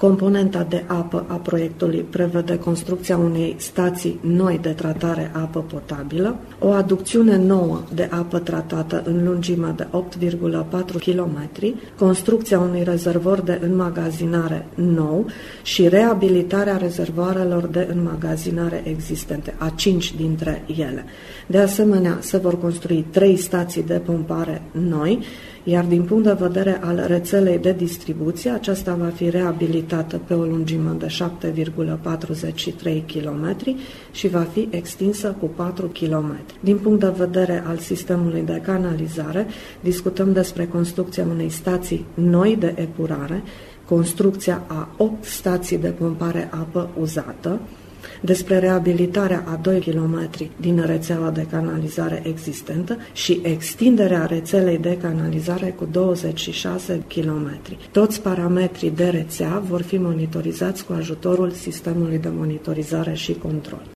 Componenta de apă a proiectului prevede construcția unei stații noi de tratare a apă potabilă, o aducțiune nouă de apă tratată în lungime de 8,4 km, construcția unui rezervor de înmagazinare nou și reabilitarea rezervoarelor de înmagazinare existente, a 5 dintre ele. De asemenea, se vor construi 3 stații de pompare noi, iar din punct de vedere al rețelei de distribuție, aceasta va fi reabilitată pe o lungime de 7,43 km și va fi extinsă cu 4 km. Din punct de vedere al sistemului de canalizare, discutăm despre construcția unei stații noi de epurare, construcția a 8 stații de pompare apă uzată, despre reabilitarea a 2 km din rețeaua de canalizare existentă și extinderea rețelei de canalizare cu 26 km. Toți parametrii de rețea vor fi monitorizați cu ajutorul sistemului de monitorizare și control.